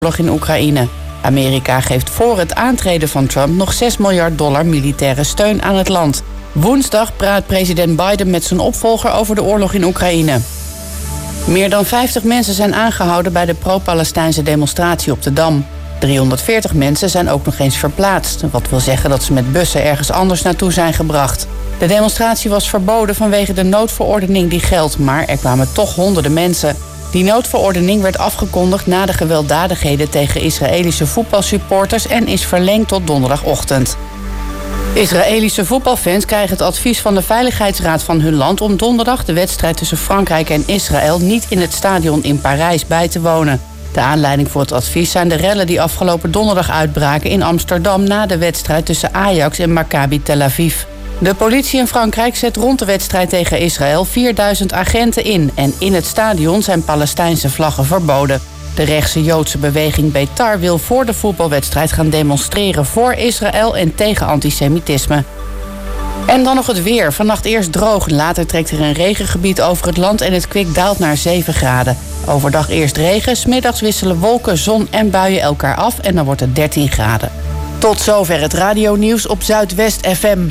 oorlog in Oekraïne. Amerika geeft voor het aantreden van Trump nog $6 miljard militaire steun aan het land. Woensdag praat president Biden met zijn opvolger over de oorlog in Oekraïne. Meer dan 50 mensen zijn aangehouden bij de pro-Palestijnse demonstratie op de Dam. 340 mensen zijn ook nog eens verplaatst. Wat wil zeggen dat ze met bussen ergens anders naartoe zijn gebracht. De demonstratie was verboden vanwege de noodverordening die geldt, maar er kwamen toch honderden mensen. Die noodverordening werd afgekondigd na de gewelddadigheden tegen Israëlische voetbalsupporters en is verlengd tot donderdagochtend. Israëlische voetbalfans krijgen het advies van de Veiligheidsraad van hun land om donderdag de wedstrijd tussen Frankrijk en Israël niet in het stadion in Parijs bij te wonen. De aanleiding voor het advies zijn de rellen die afgelopen donderdag uitbraken in Amsterdam na de wedstrijd tussen Ajax en Maccabi Tel Aviv. De politie in Frankrijk zet rond de wedstrijd tegen Israël 4000 agenten in en in het stadion zijn Palestijnse vlaggen verboden. De rechtse Joodse beweging Beitar wil voor de voetbalwedstrijd gaan demonstreren voor Israël en tegen antisemitisme. En dan nog het weer. Vannacht eerst droog, later trekt er een regengebied over het land en het kwik daalt naar 7 graden. Overdag eerst regen, 's middags wisselen wolken, zon en buien elkaar af en dan wordt het 13 graden. Tot zover het radionieuws op Zuidwest FM.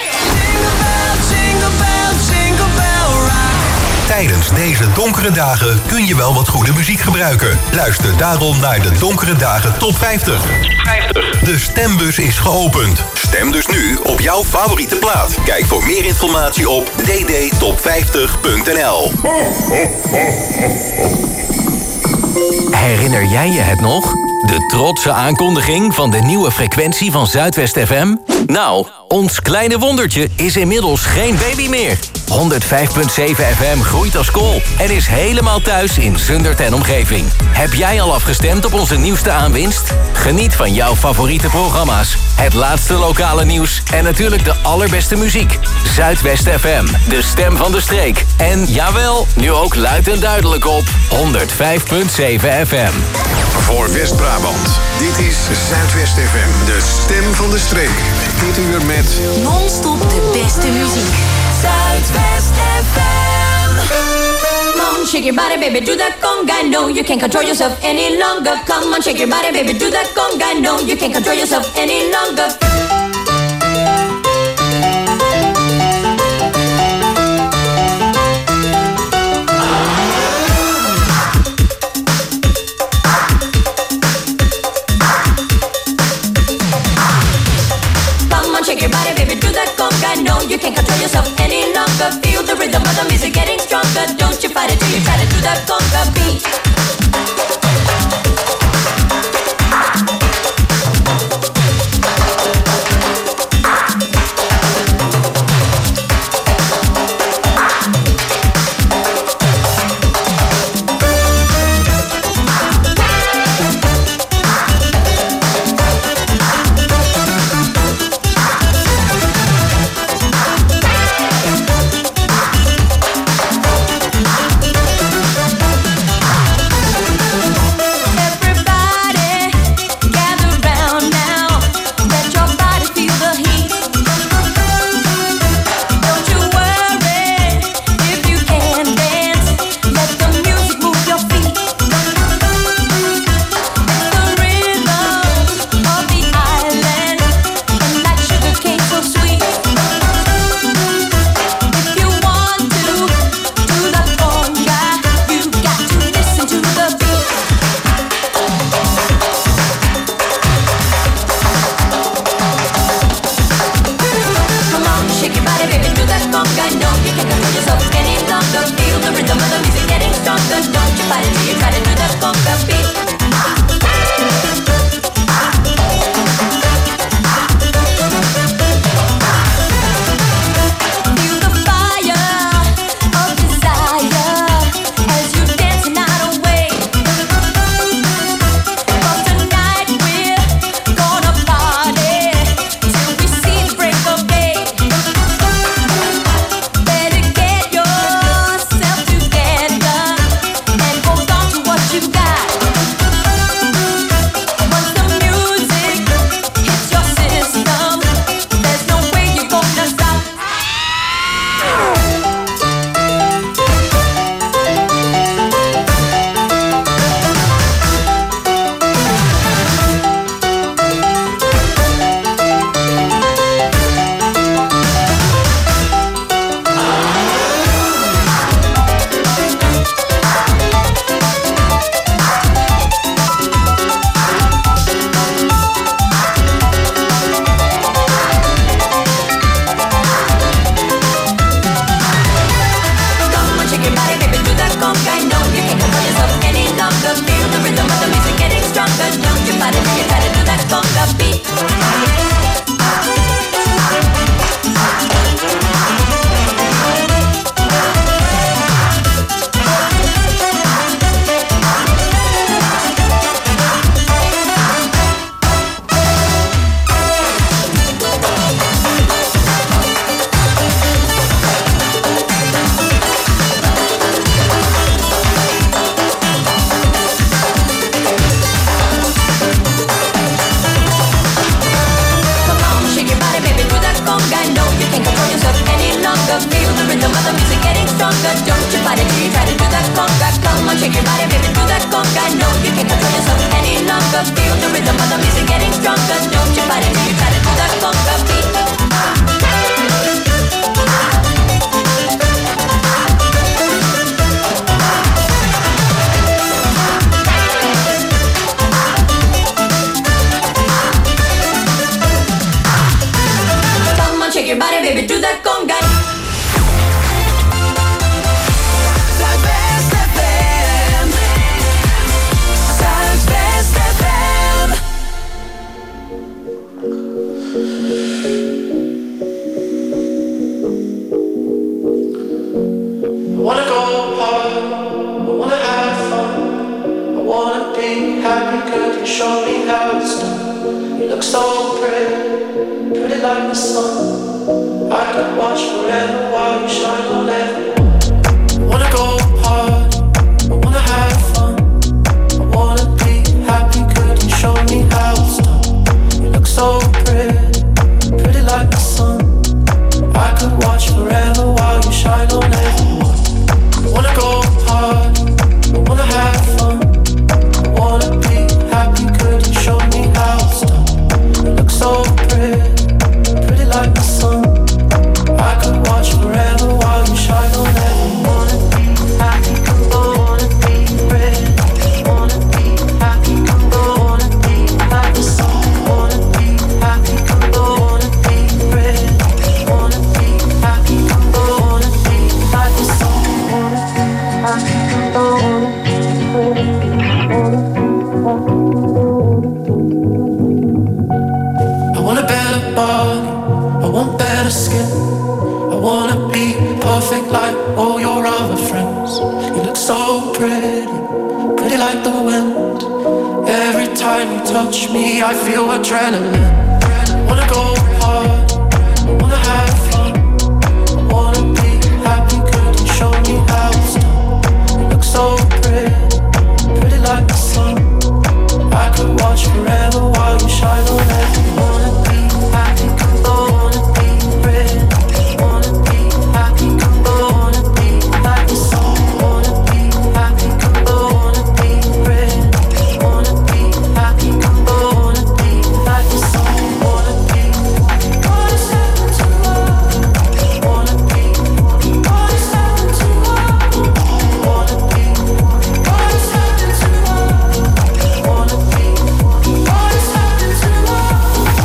Tijdens deze donkere dagen kun je wel wat goede muziek gebruiken. Luister daarom naar de Donkere Dagen Top 50. De stembus is geopend. Stem dus nu op jouw favoriete plaat. Kijk voor meer informatie op ddtop50.nl. Herinner jij je het nog? De trotse aankondiging van de nieuwe frequentie van Zuidwest FM? Nou, ons kleine wondertje is inmiddels geen baby meer. 105.7 FM groeit als kool en is helemaal thuis in Zundert en omgeving. Heb jij al afgestemd op onze nieuwste aanwinst? Geniet van jouw favoriete programma's, het laatste lokale nieuws en natuurlijk de allerbeste muziek. Zuidwest FM, de stem van de streek. En jawel, nu ook luid en duidelijk op 105.7 FM. Voor West-Brabant, dit is Zuidwest FM, de stem van de streek. Dit uur met non-stop de beste muziek. Zuidwest FM. Come on, shake your body, baby, do that conga. No, you can't control yourself any longer. Come on, shake your body, baby, do that conga. No, you can't control yourself any longer. Shake your body, baby, do that conga. No, you can't control yourself any longer. Feel the rhythm of the music getting stronger. Don't you fight it till you try to do that conga beat. shake your body, baby, do that conga. No, you can't control yourself any longer. Feel the rhythm of the music getting stronger. Don't you fight it till you try to do that conga beat. Shake your body, baby, do that conga. Zuidwest FM. Zuidwest FM. I wanna go hard, I wanna have fun, I wanna be happy, could you show me how it's done? You look so pretty, pretty like the sun. I could watch forever while you shine on everyone. I wanna go hard, I wanna have fun, I wanna be happy, could you show me how it's done? You look so pretty, pretty like the sun. I could watch forever while you shine on everyone. I wanna go hard, I wanna have fun, I wanna be happy, could you show me how it's done? You look so pretty, pretty like the sun. I could watch forever while you shine on everyone. Wanna be happy, come go, wanna be ready. Wanna be happy, come go, wanna be like the sun. Wanna be happy, come go, wanna be ready. Wanna be happy, come go, wanna be like the sun. Wanna be happy, come go, wanna be ready. Wanna be happy, I want a better body, I want better skin. I wanna be perfect like all your other friends. You look so pretty, pretty like the wind. Every time you touch me, I feel adrenaline. I wanna go hard, I wanna have fun, I wanna be happy, could you show me how it's done? You look so pretty, pretty like the sun. I could watch forever while you shine on everyone. Wanna be happy, come go, wanna be ready. Wanna be happy, come go, wanna be like the sun. Wanna be happy, come go, wanna be ready. Wanna be happy, come go, wanna be like the sun. Wanna be, wanna step into love. Wanna be, wanna step into love. Wanna be, wanna step into love. Wanna be, wanna step into love.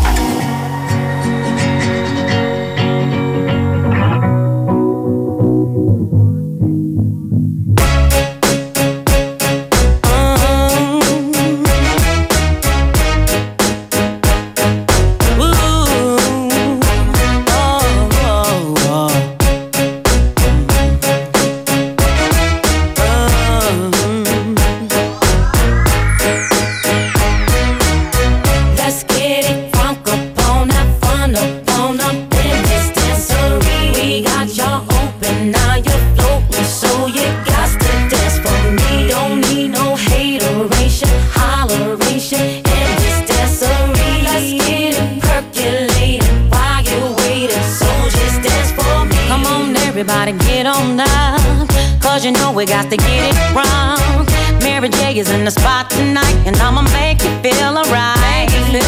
Let's get it crunk up on that fun up in this dancery. We got y'all open, now you're floating, so you got to dance for me. Don't need no hateration, holleration in this dancery. Let's get it percolating while you're waiting, so just dance for me. Come on, everybody, get on up, cause you know we got to get it wrong. Mary J is in the spot tonight, and I'ma make you feel alright.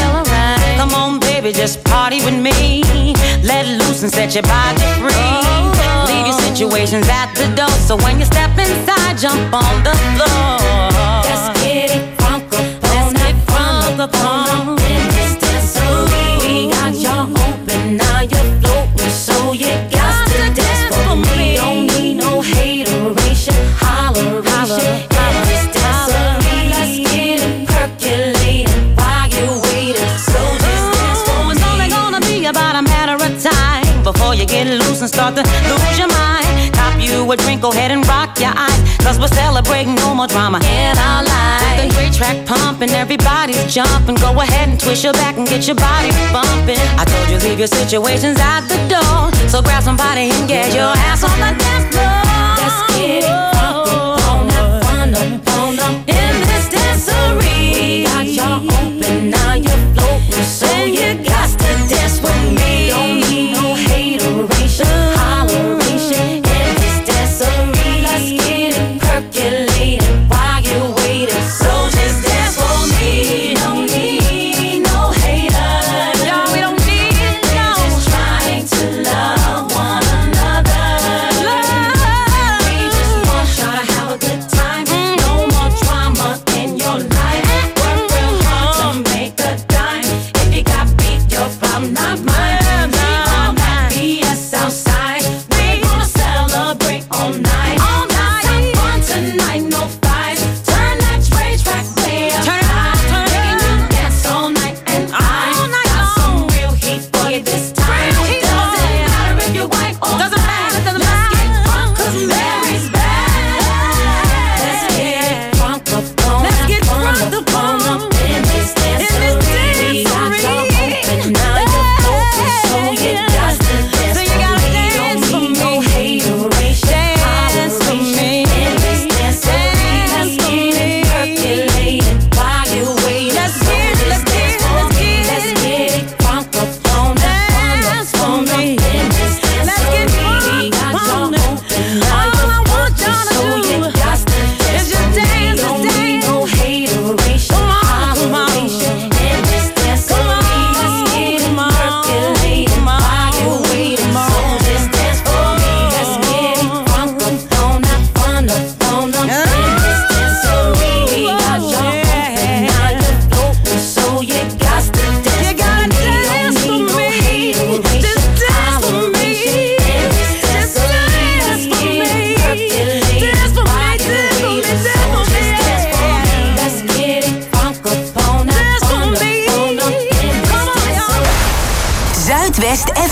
Come on, baby, just party with me. Let loose and set your body free. Leave your situations at the door, so when you step inside, jump on the floor. Let's get it crunk up on that fun up in this dancery. We got y'all open, now you're floating, so you got to dance for me. Don't need no hateration, holleration in this dancery. Let's get it percolating while you're waiting, so just dance for me. It's only gonna be about a matter of time before you get loose and start to lose your mind. Cop you a drink, go ahead and rock your eyes, cause we're celebrating no more drama in our lives. With the great track pumping, everybody's jumping. Go ahead and twist your back and get your body bumping. I told you leave your situations at the door, so grab somebody and get your ass on the dance floor. Let's get it crunk up on that fun up in this dancery. We got y'all open, now you're floating, so you got to dance with me. Don't need no hateration, holleration in this dancery. Let's get it percolating while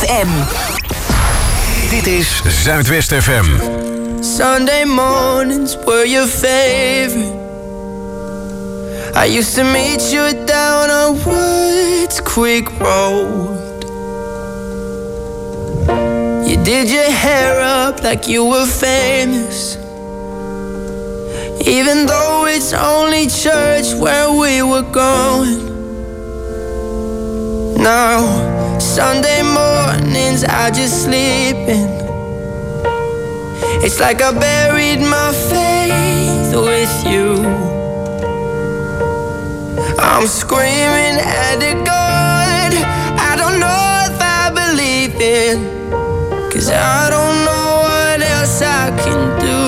FM. Dit is Zuidwest FM. Sunday mornings were your favorite. I used to meet you down on Woods Creek Road. You did your hair up like you were famous, even though it's only church where we were going. Now, Sunday mornings I just sleep in. It's like I buried my faith with you. I'm screaming at the God I don't know if I believe in, 'cause I don't know what else I can do.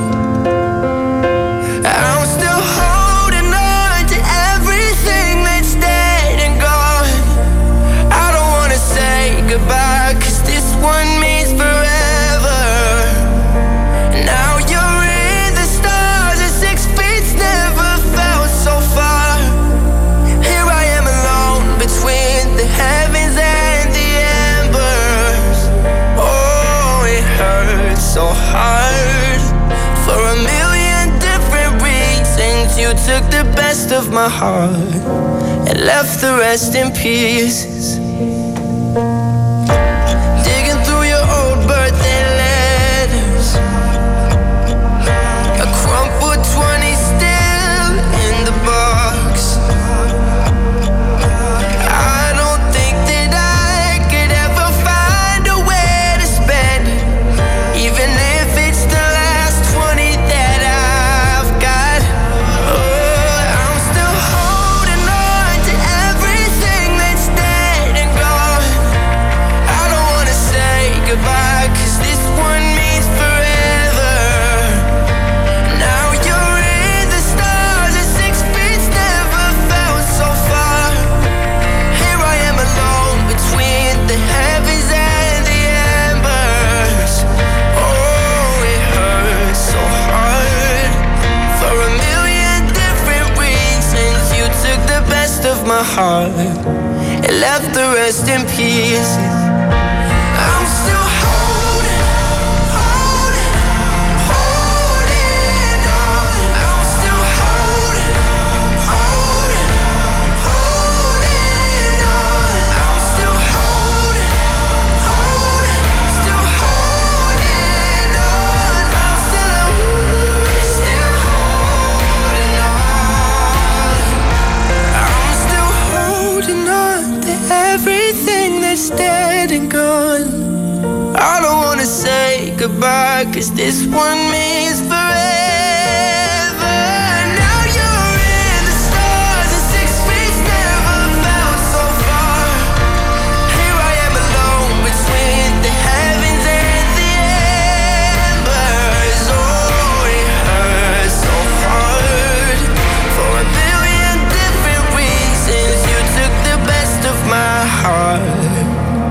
I'm still holding on to everything that's dead and gone. I don't wanna say goodbye, 'cause this one means forever. Now you're in the stars, and 6 feet's never felt so far. Here I am alone between the heavens and the embers. Oh, it hurts so hard. For a million different reasons, you took the best of my heart and left the rest in pieces. Digging through your old birthday letters, a crumpled 20 still in the box. I don't think that I could ever find a way to spend it, even if it's the last 20 that I've got. Oh, I'm still holding on to everything that's dead and gone. I don't wanna say goodbye, 'cause this one means forever. Now you're in the stars, and 6 feet's never felt so far. Here I am alone between the heavens and the embers. Oh, it hurts so hard. For a million different reasons, you took the best of my heart and left the rest in pieces. I'm still holding on. I'm still holding on. I'm still holding on. Still holding on. I'm still holding on. I'm still holding on to everything that's dead and gone. I don't wanna say goodbye, 'cause this one means forever. Now you're in the stars, and 6 feet's never felt so far. Here I am alone between the heavens and the embers. Oh, it hurts so hard. For a billion different reasons, you took the best of my heart,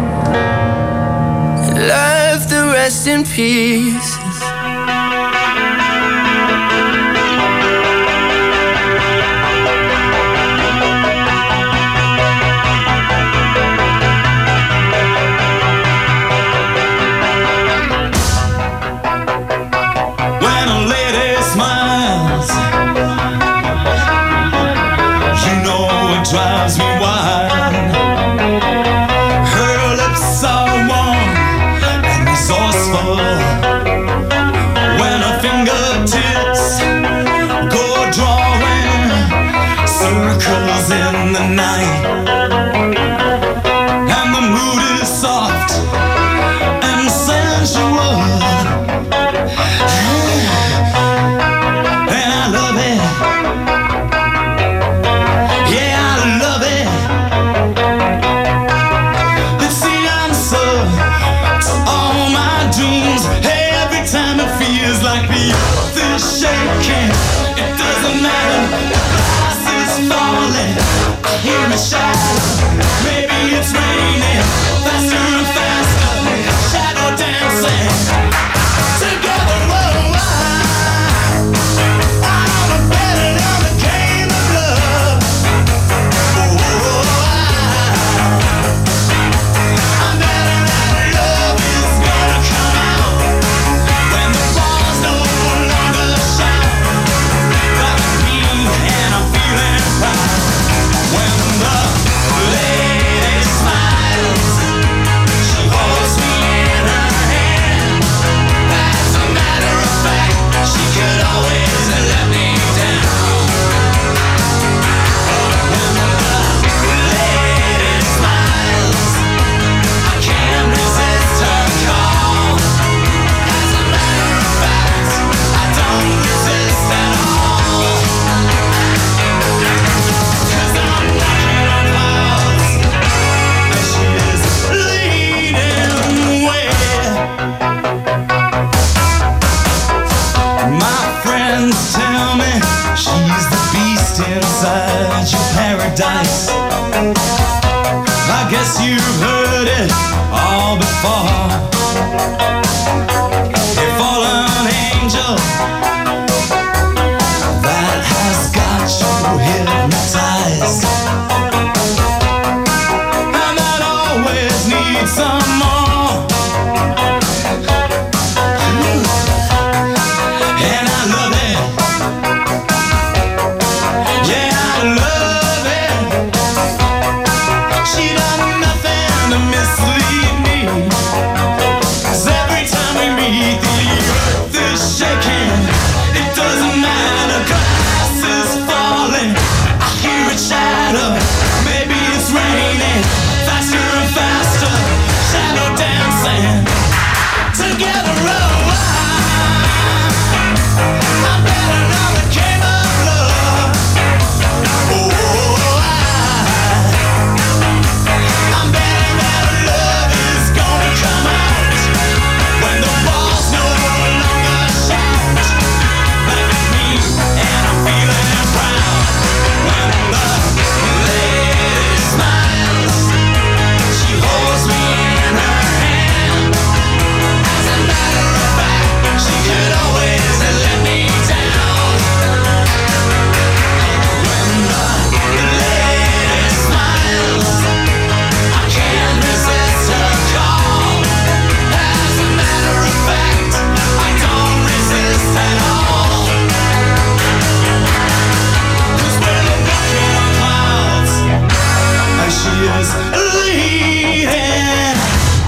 left the rest in peace. When a lady smiles, you know it drives me wild. Her lips are warm and resourceful. When her fingertips go drawing circles in the night, and the mood is soft and sensual. And I love it. Yeah, I love it. It's the answer to all my dreams. Every time it feels like the earth is shaking, it doesn't matter. The glass is falling. I hear it shatter. Maybe it's raining faster and faster. Shadow dancing together. Whoa, I'm a better than the game of love. I'm better than voice. I guess you've heard it all before. A fallen angel that has got you hypnotized, and that always needs some more. And I love it. Yeah, I love it. She done nothing to mislead me. 'Cause every time we meet, the earth is shaking. It doesn't matter, glass is falling. I hear it shatter. Maybe it's raining. Faster and faster. Shadow dancing. Together, oh, I'm better now the game of love. Oh, I'm betting that love is gonna come out when the walls no longer shout. Back at me, and I'm feeling proud. When love lady smiles, she holds me in her hand. As a matter of fact, she could always let me down. When the lady smiles, I can't resist her call. As a matter of fact, I don't resist at all. 'Cause we're walking on clouds, and she is leading.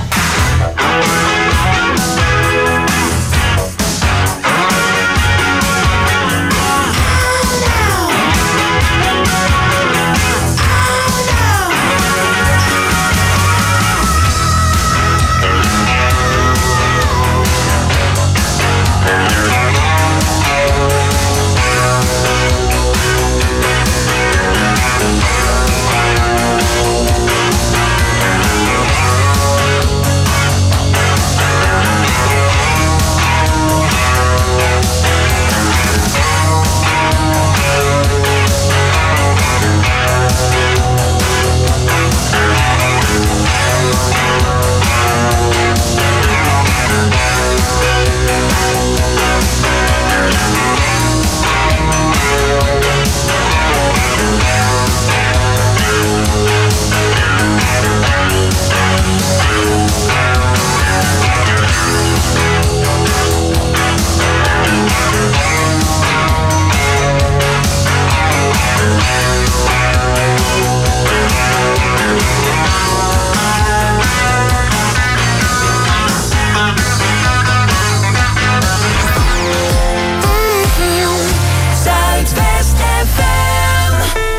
Zuidwest FM.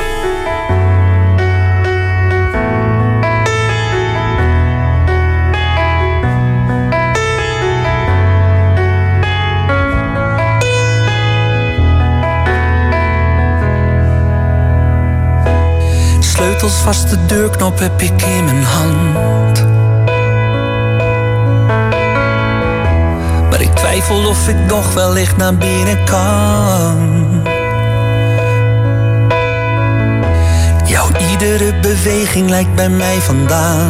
Sleutels vast, de deurknop heb ik in mijn hand. Maar ik twijfel of ik nog wellicht naar binnen kan. Jouw iedere beweging lijkt bij mij vandaan.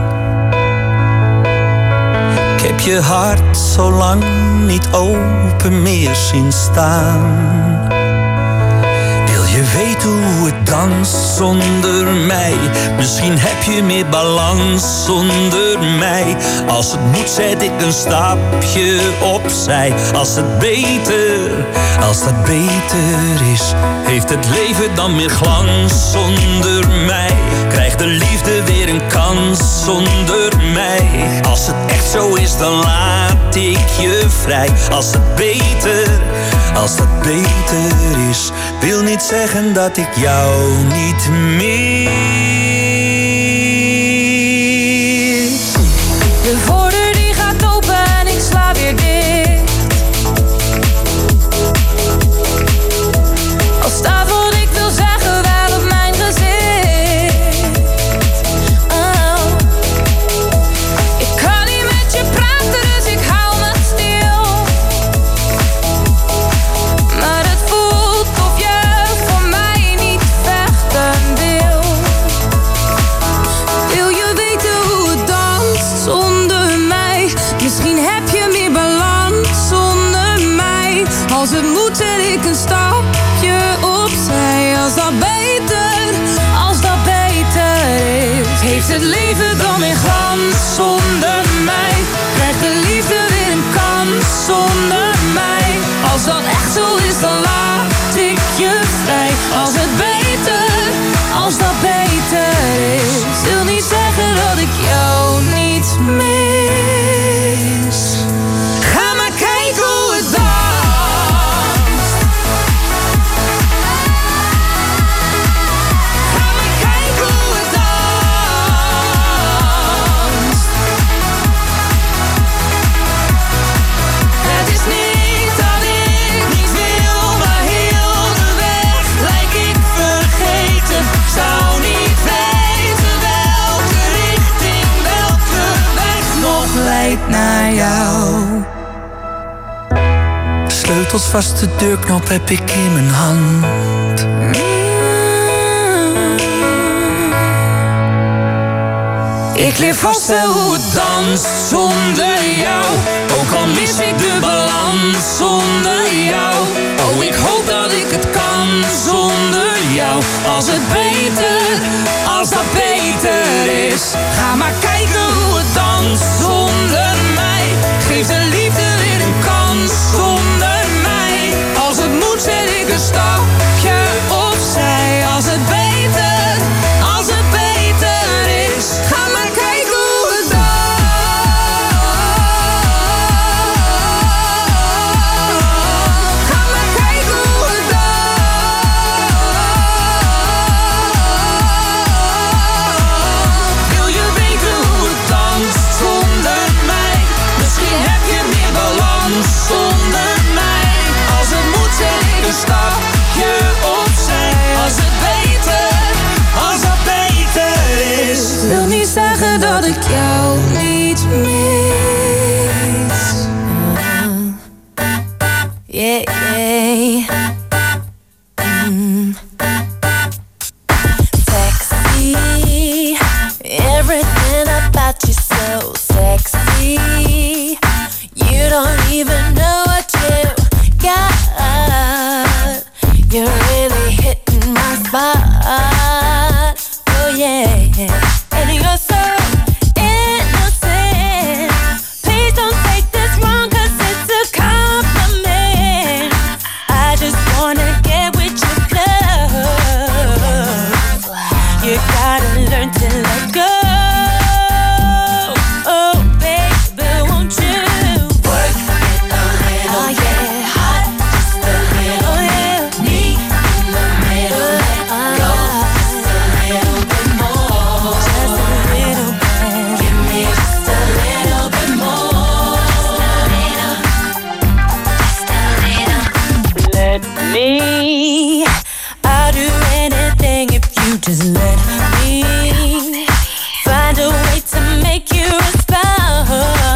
Ik heb je hart zo lang niet open meer zien staan. Je weet hoe het danst zonder mij. Misschien heb je meer balans zonder mij. Als het moet zet ik een stapje opzij. Als dat beter is, heeft het leven dan meer glans zonder mij. Krijgt de liefde weer een kans zonder mij. Als het echt zo is, dan laat ik je vrij. Als dat beter is, wil niet zeggen dat ik jou niet mis. De voordeur die gaat open en ik sla weer dicht. Al staat wat ik wil zeggen wel op mijn gezicht. Oh. Ik kan niet met je praten, dus ik hou me stil. Maar het voelt of je voor mij niet vechten wil. het leven dan weer glans zonder mij? Krijgt de liefde weer een kans zonder mij? Als dat echt zo is, dan laat ik je vrij. Als het beter, als dat beter is, wil niet zeggen dat ik jou niet mis. Ga maar kijken hoe het danst. Ga maar kijken hoe het danst. Het is niet dat ik niet wil, maar heel de weg lijk ik vergeten. Zou niet weten welke richting, welke weg nog leidt naar jou. Sleutels vast, de deurknop heb ik in mijn hand. Ik leer vast wel hoe het danst zonder jou. Ook al mis ik de balans zonder jou. Oh, ik hoop dat ik het kan zonder jou. Als het beter, als dat beter is. Ga maar kijken hoe het danst zonder mij. Geef de liefde weer een kans zonder mij. Als het moet zet ik een stapje opzij. Als het beter, als het beter is. Ga maar kijken hoe het danst. Ga maar kijken hoe het danst. Wil je weten hoe het danst zonder mij? Misschien heb je meer balans zonder mij. Als het moet zet ik een stapje opzij. Als het beter, als dat beter is, wil niet zeggen dat ik jou niet mis. Yeah, yeah. Sexy, everything about you so sexy. You don't even know what you got. You're really hitting my spot. Oh yeah, and you're so innocent. Please don't take this wrong, 'cause it's a compliment. I just wanna get with your love. You gotta learn to let go. Oh baby, won't you work it a little, oh, yeah, hot, just a little, oh, yeah, me in the middle, let go, just a little bit more, just a little bit, give me just a little bit more, just a little, let me, I'll do anything if you just let me find a way to make you respond.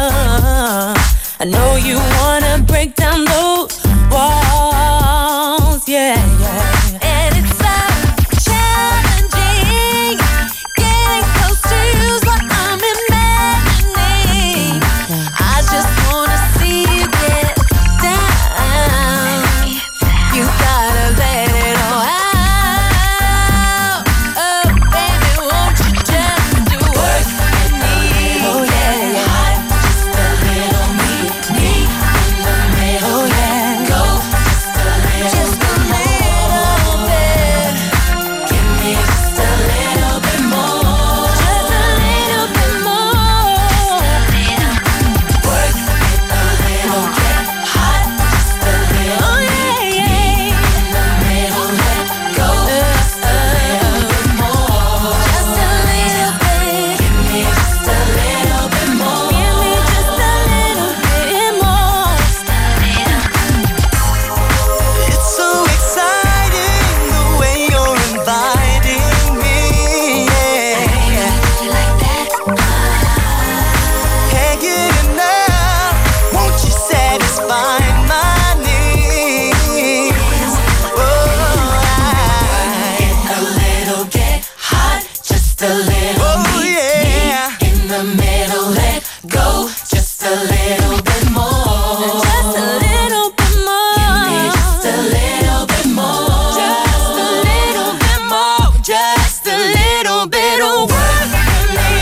I know you wanna break down those walls, yeah, yeah. And it's so challenging. Getting close to you's what I'm imagining. I just wanna see you get down. You gotta let it all out. Oh, baby, won't you just do work with me? Oh, yeah, hot, just a little me in the middle. Oh, yeah, go just a little bit. Give me just a little bit more. Just a little bit more. Work it a little, get hot, just a little. Oh, yeah, yeah. In the middle, let go just a little bit more. Just a little bit. Give me just a little bit more. Give me just a little bit more. It's so exciting the way you're inviting me. Yeah. like that. Hanging in now, won't you satisfy my needs? Oh, A little get hot, just a little. oh yeah. In the middle, let go just a little bit more. Just a little bit more. Give me just a little bit more. Just a little bit more. Just a little bit of work for me.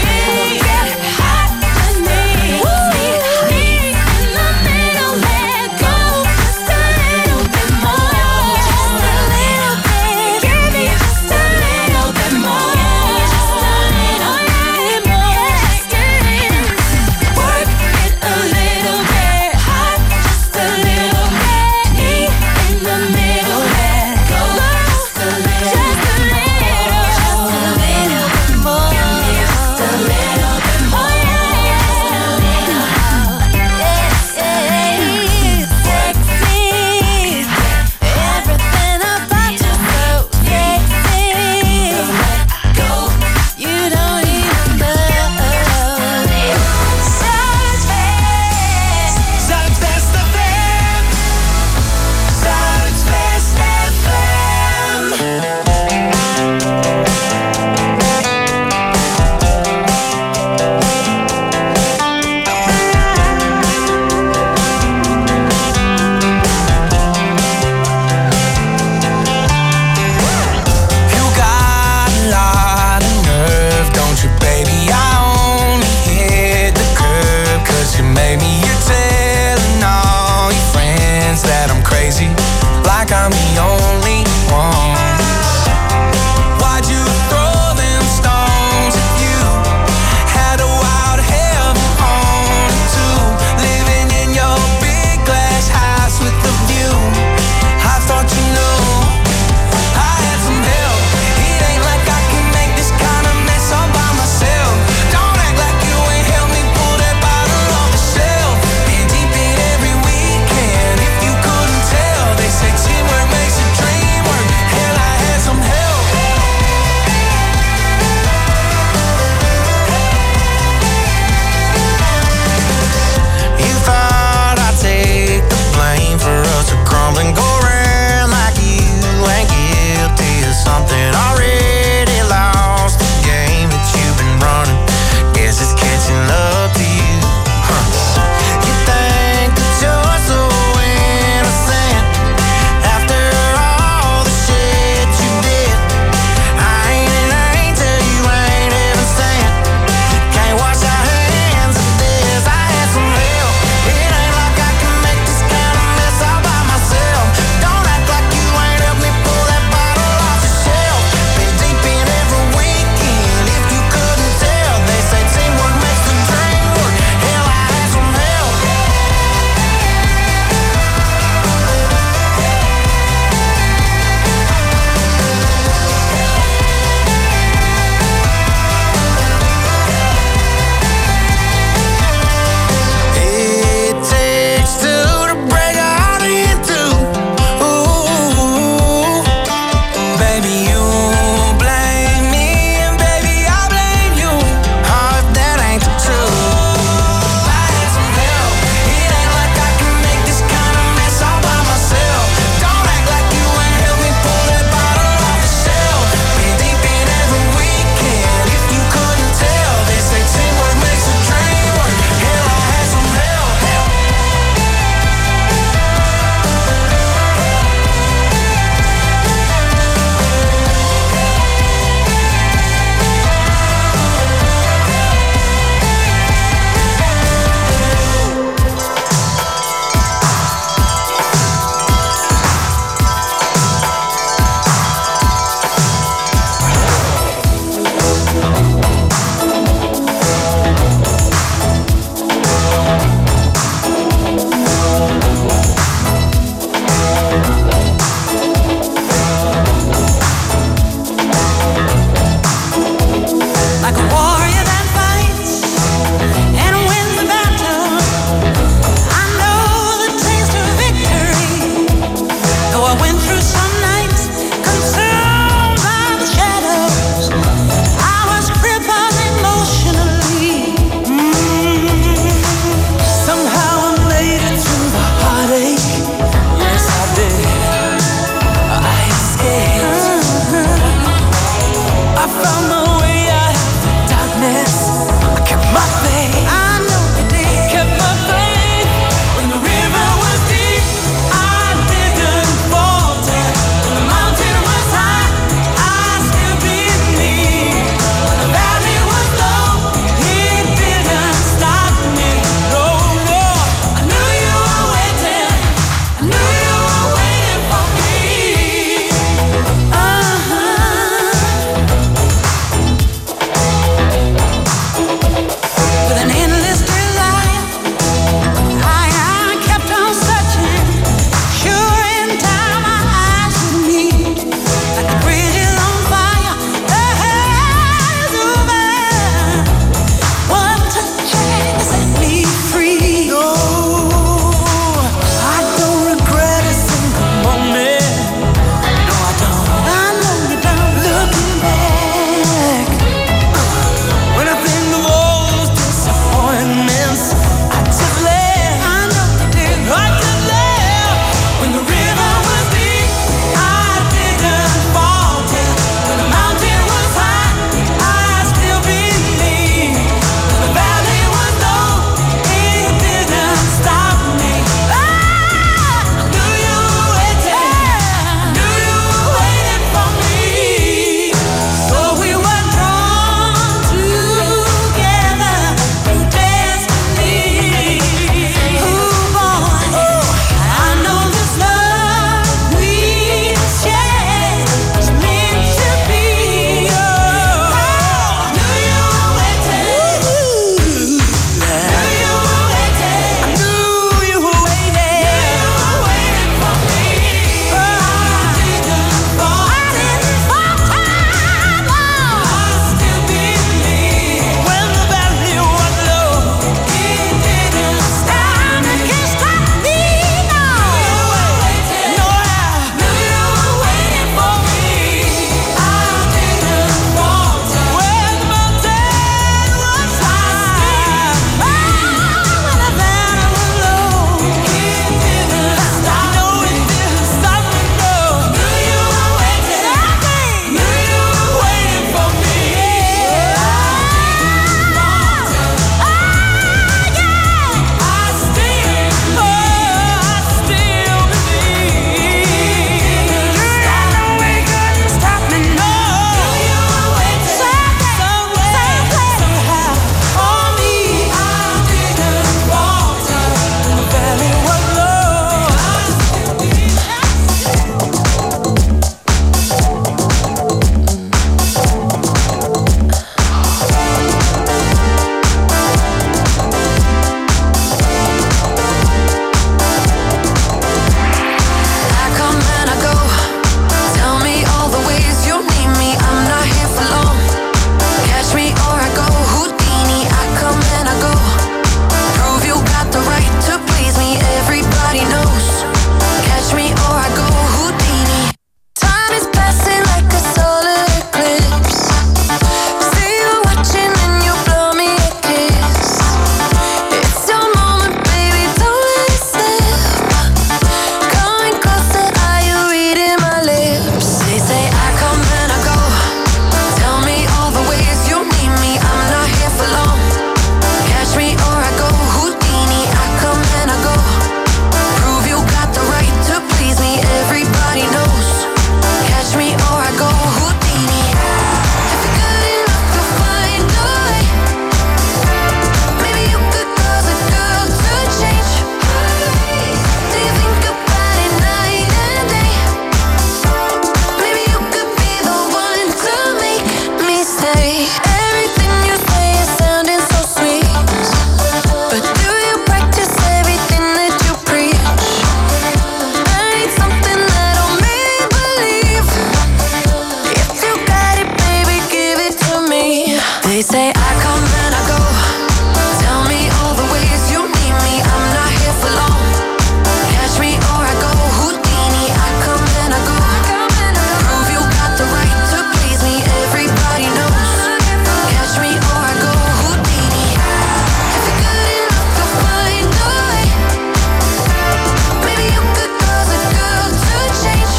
say I come and I go. Tell me all the ways you need me. I'm not here for long. Catch me or I go Houdini. I come and I go. Prove you got the right to please me. Everybody knows. Catch me or I go Houdini. If you're good enough to find a way, maybe you could cause a girl to change.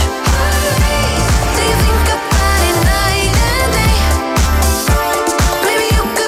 Do you think about it night and day? Maybe you could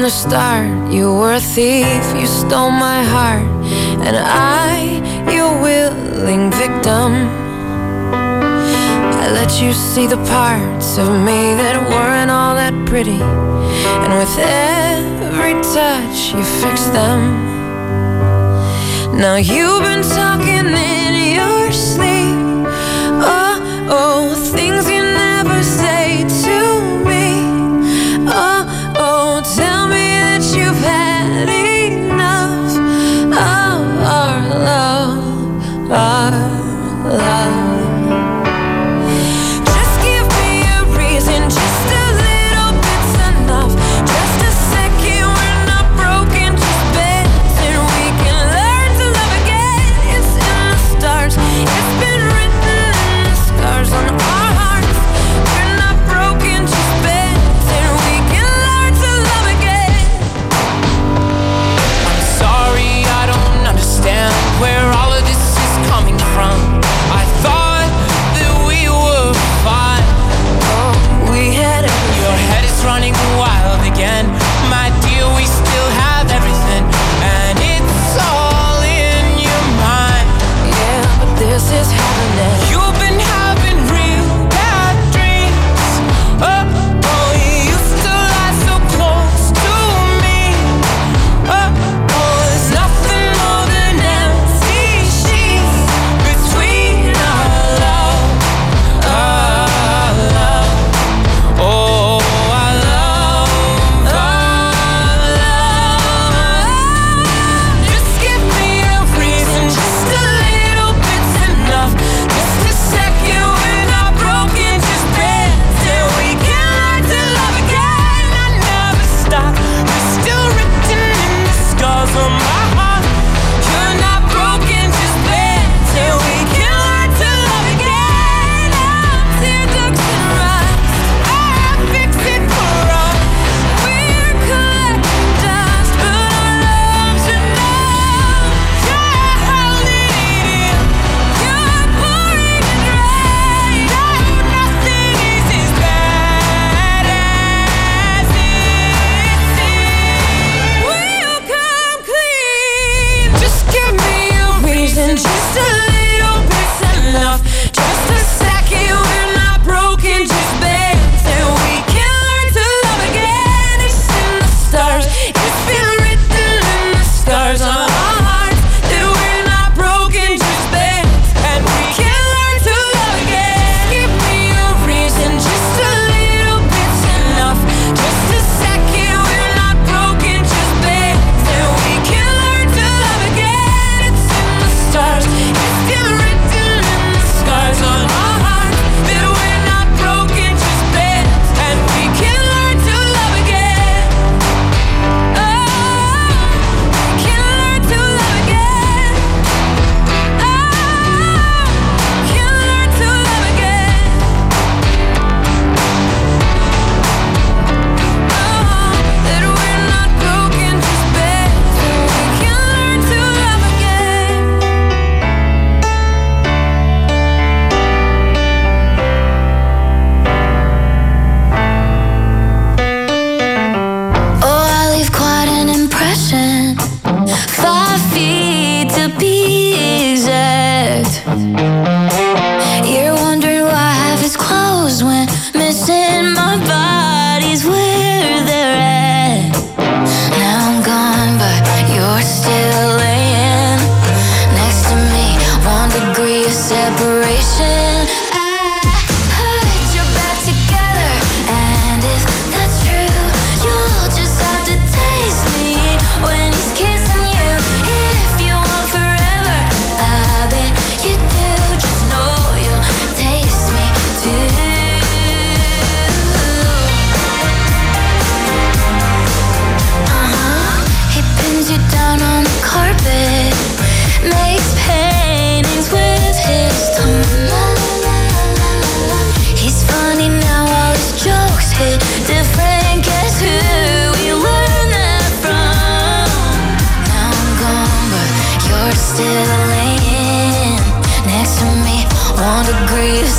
the start, you were a thief, you stole my heart, and I, your willing victim. I let you see the parts of me that weren't all that pretty, and with every touch you fixed them. Now you've been talking in your sleep, oh, things you never say to me. Oh, tell me that you've had enough of our love, our love. Just give me a reason, just a little bit's enough. Just a second, we're not broken, just bends, and we can learn to love again. It's in the stars, it's been written in the scars on our hearts. We're not broken, just bends, and we can learn to love again. I'm sorry, I don't understand where all of this is coming from. I thought that we were fine. Oh, we had everything. Your head is running wild again. My dear, we still have everything, and it's all in your mind. Yeah, but this is happening. You've been having real bad dreams. Oh, you used to lie so close to me. There's nothing more than empty sheets between our love, our love. Oh, our love, our love. Just give me a reason, just a little bit's enough. Just a second, we're not broken, just bends, and we can learn to love again. I never stop, you're still written in the scars on my heart. You're not broken, just bends, and we can learn to love again. Tear ducts and rocks, I fix it for us. We're collecting dust, but our love's enough. You're holding it in, you're pouring it right out. Nothing is as bad as it seems. We'll come clean. Just give me a reason, just a little bit's enough. Just a second, we're not broken, just bends, and we can learn to love again. It's in the stars, it's been written in the scars on our hearts that we're not broken, just bends, and we can learn to love again. Give me a reason, just a little bit's enough. Just a second, we're not broken, just bends, and we can learn to love again. It's in the stars, it's been written in the scars on our hearts that we're not broken, just bends, and we can learn to love again. Oh, we can learn to love again. Oh, we can learn to love again. That we're not broken, just bends, and we can learn to love again. Oh, I leave quite an impression. 5 feet to be exact. You're wondering why half is closed when missing my body's where they're at. Now I'm gone, but you're still laying next to me. 1 degree of separation. I put your back together, and if that's true, you'll just have to taste me when he's kissing you. If you want forever, I bet you do. Just know you'll taste me too. He pins you down on the carpet, makes paintings with his tongue. He's funny now, all his jokes hit different. Guess who we learned that from? Now I'm gone, but you're still laying next to me. 1 degree of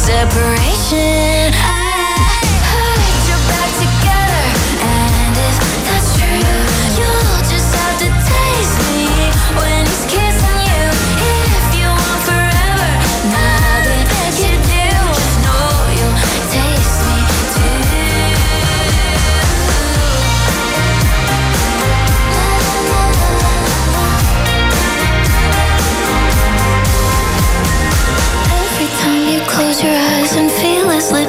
separation. I put your back together, and if that's true,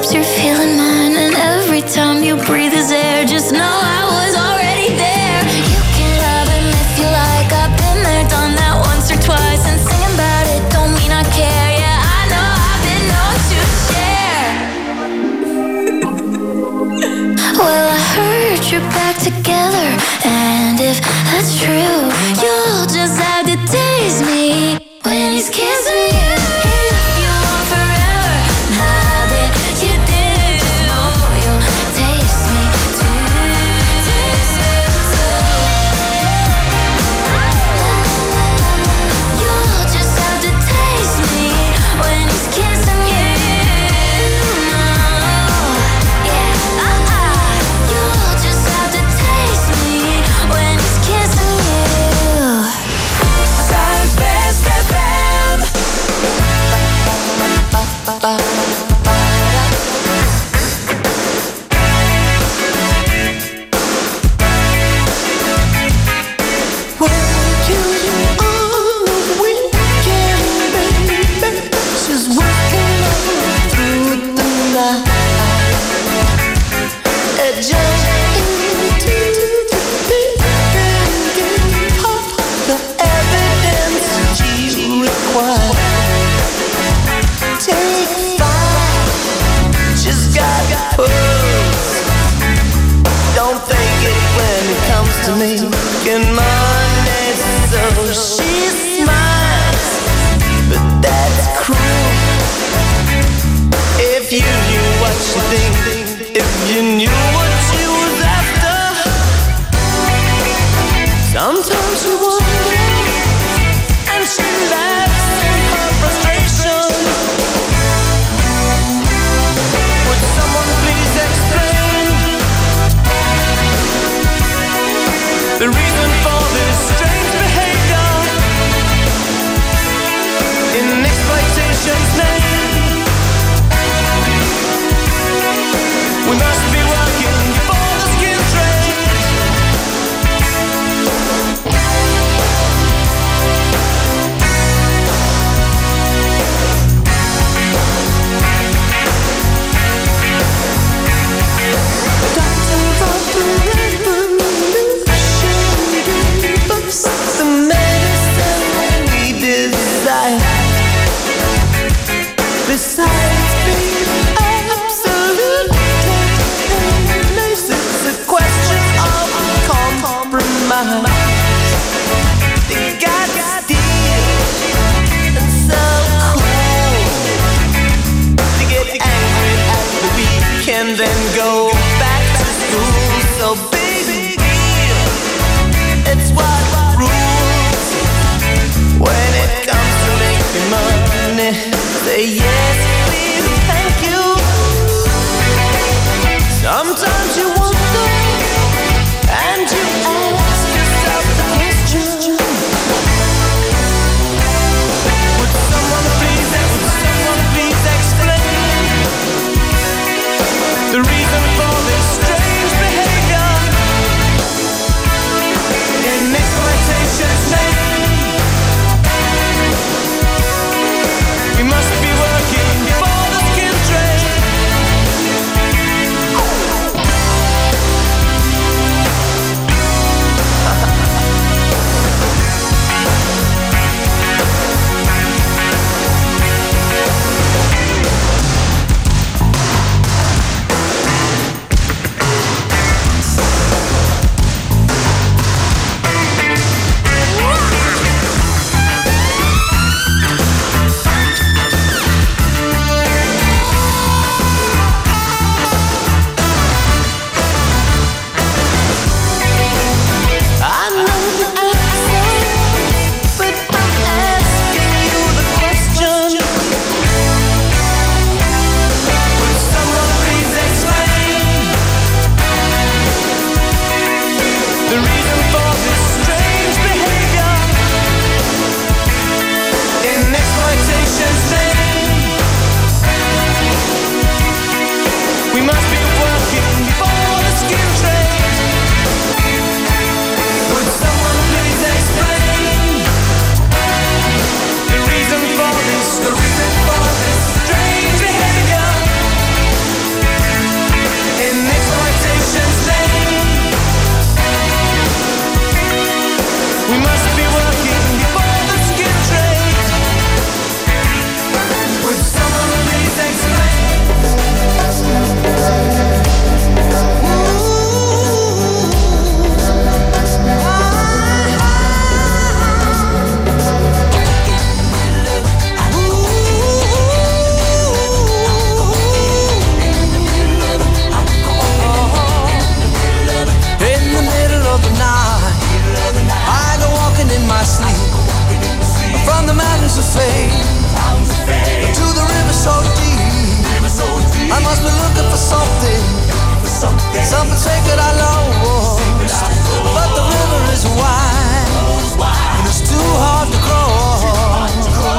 lips, you're feeling mine. And every time you breathe his air, just know I was already there. You can love him if you like. I've been there, done that once or twice. And singing about it don't mean I care. Yeah, I know I've been known to share. Well, I heard you're back together, and if that's true, you'll just have to taste me when he's kissing you. If you want forever, now that you did, just know you'll taste me too. Taste me too. You'll just have to taste me when he's kissing you. Yeah, you'll just have to taste me when he's kissing you. fountains of fame, to the river so deep. I must be looking for something sacred I lost. But the river is wide, and it's too hard to cross.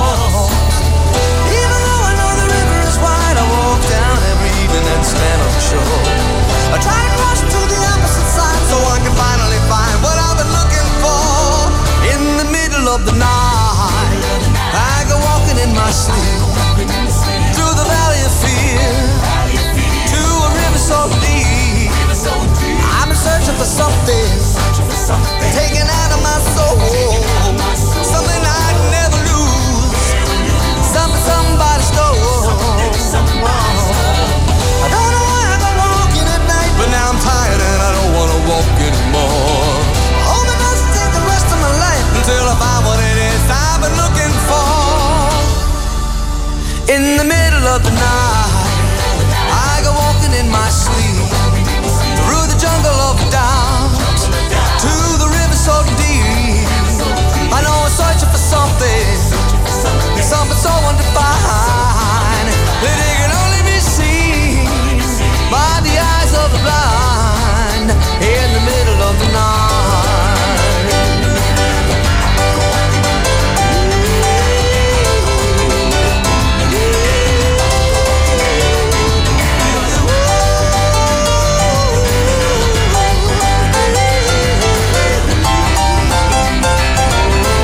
Even though I know the river is wide, I walk down every evening and stand on the shore. I try to cross to the opposite side so I can finally find what I've been looking for. In the middle of the night, I go walking in my sleep, through the valley of fear, to a river so deep. I'm searching for something taken out of my soul, something I'd never lose, something somebody stole. I don't know why I go walking at night, but now I'm tired and I don't want to walk anymore. Hope it doesn't take the rest of my life until I find what it is I've been looking for. In the middle of the night,